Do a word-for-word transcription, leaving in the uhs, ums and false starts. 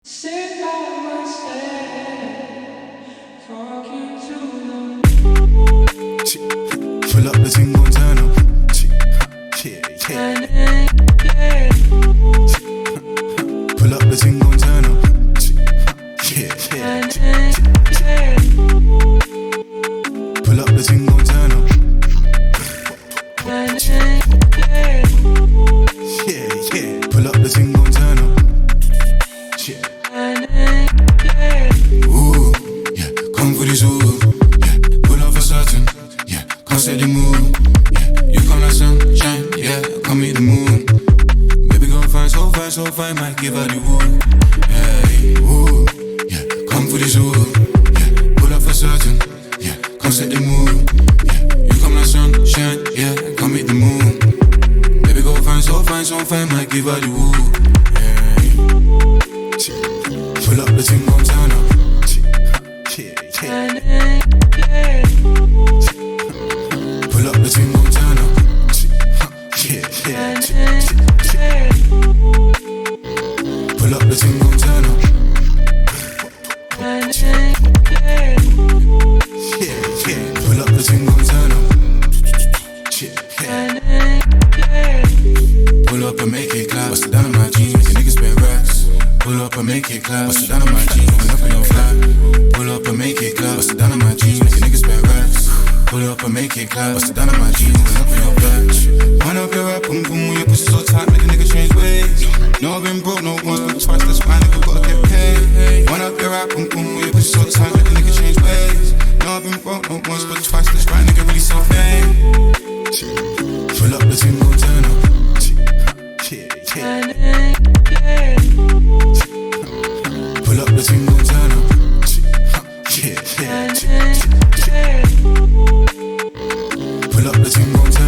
Sit by myself, talking to the Pull up the ting gon' turn up. Yeah, yeah. Pull up the ting gon' turn up. Yeah, yeah. Pull up the ting gon' turn up. Yeah, yeah. Pull up the ting gon' turn up. Yeah. Ooh, yeah. Come for this ooh. Yeah. Pull up for certain. Yeah. Can't say the mood. Yeah. You come like sunshine. Yeah. Come meet the moon. Baby gon' find so fine, so fine. Might give her the woo. Hey, ooh. Yeah. Come for this ooh. Yeah. Pull up for certain. Yeah. Can't say the mood. Yeah. You come like sunshine. Yeah. Come meet the moon. Baby gon' find so fine, so fine. Might give her the woo. Pull up the ting gon' turn up. Yeah, yeah. Pull up the ting gon' turn up. Yeah, yeah. Pull up the ting gon' turn up. Yeah, yeah. Pull up the ting gon' turn up. Yeah. Pull up and make it clap. Bust it down on my jeans, make a nigga spend racks. Pull up and make it clap. Bust it down on my jeans, going up in your flat. Pull up and make it clap. Bust it down on my jeans, make a nigga spend racks. Pull up and make it clap. Bust it down on my jeans, going up in your flat. Wind up your rap, boom boom, when your pussy so tight, make a nigga change ways. No, I've been broke, no once, but twice, that's why nigga gotta get paid. Wind up your rap, boom boom, when your pussy so tight, make a nigga change ways. No, I've been broke, no once, but twice, that's why nigga really self-made. Pull up the ting gon' turn up. Yeah, yeah. Pull up the ting gon' turn up. Yeah, yeah. Pull up the ting gon' turn up.